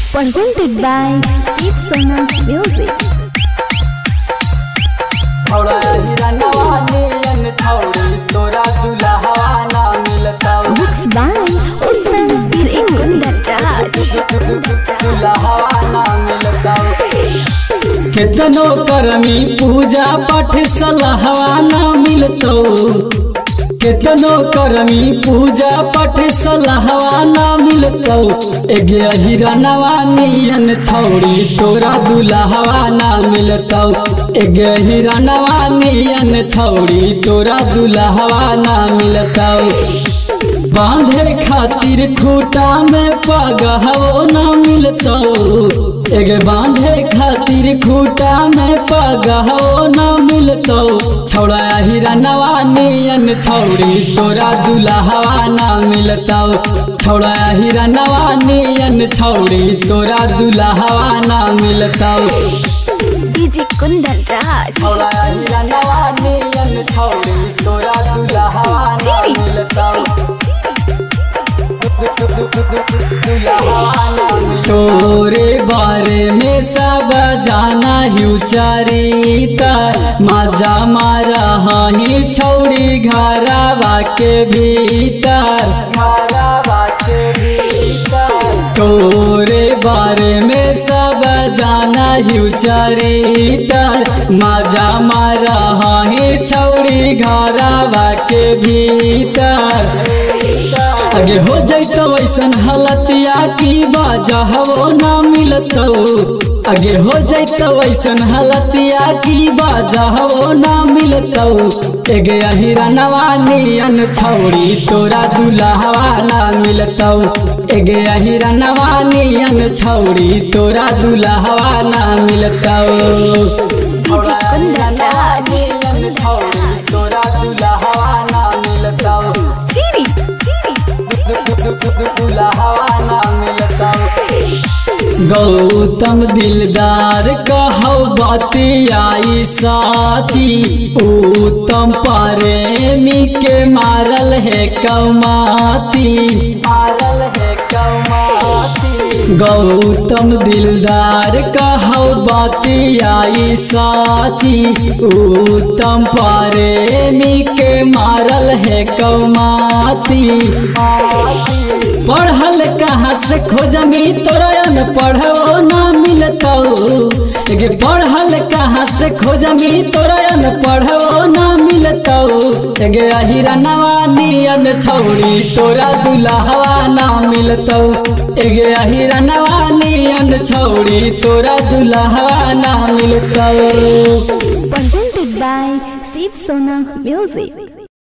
presented by Shiv Sona Music. थोड़ा हिरनवा नियन थोड़ी तोरा दुल्हवा ना मिलता Mixed by Uttam Raj. दुल्हवा ना मिलता कितनो करमी पूजा पाठ सलाहवा ना मिलतो कितनो करमी पूजा पाठ सलाहवा ना मिलतो एगे हिरनवा नियन छौड़ी तोरा दुल्हवा ना मिलतो एगे हिरनवा नियन छौड़ी तोरा दुल्हवा ना मिलतो बांधे खातिर खूटा में पगहवो ना मिलतो एगे बांधे खातिर खूटा में पगहवो ना मिलतो छौड़ा हिरनवा नियन छौड़ी तोरा दुल्हवा ना मिलतो छौड़ा हिरनवा नियन छौड़ी तोरा दुल्हवा ना मिलतो DJ Kundan Raj. छौड़ा हिरनवा नियन छौड़ी तोरा दुल्हवा ना मिलतो तोरे बारे में सब जाना चरिता मजा मारा हानि छौड़ी घरवा के भीतर तोरे बारे में सब जाना चरिता मजा मारा हानि छौड़ी घरवा के भीतर आगे हो जाइतो वैसन हालतिया की बाजहवो ना मिलतो आगे हो जाइतो वैसन हालतिया की बाजहवो ना मिलतो एगे हिरनवा नियन छौड़ी तोरा दुल्हवा ना मिलतो एगे हिरनवा नियन छौड़ी तोरा दुल्हवा ना मिलतो DJ Kundan Raj. तोरा दुल्हवा ना मिलतो Chiri. गौतम दिलदार कहौ बतियाई साथी उत्तम प्रेमी के मारल है कौमाती गौतम दिलदार कहौ बतियाई साथी उत्तम प्रेमी के मारल है कौमाती पढ़ल कहाँ से खोजमी तोरा पढ़ो ना मिलतो एगे पढ़ल कहाँ से खोजमी तोरा पढ़ो ना मिलतो एगे हिरनवा नियन छौड़ी तोरा दुल्हवा ना मिलतो एगे हिरनवा नियन छौड़ी तोरा दुल्हवा ना मिलतो Presented by Shiv Sona Music.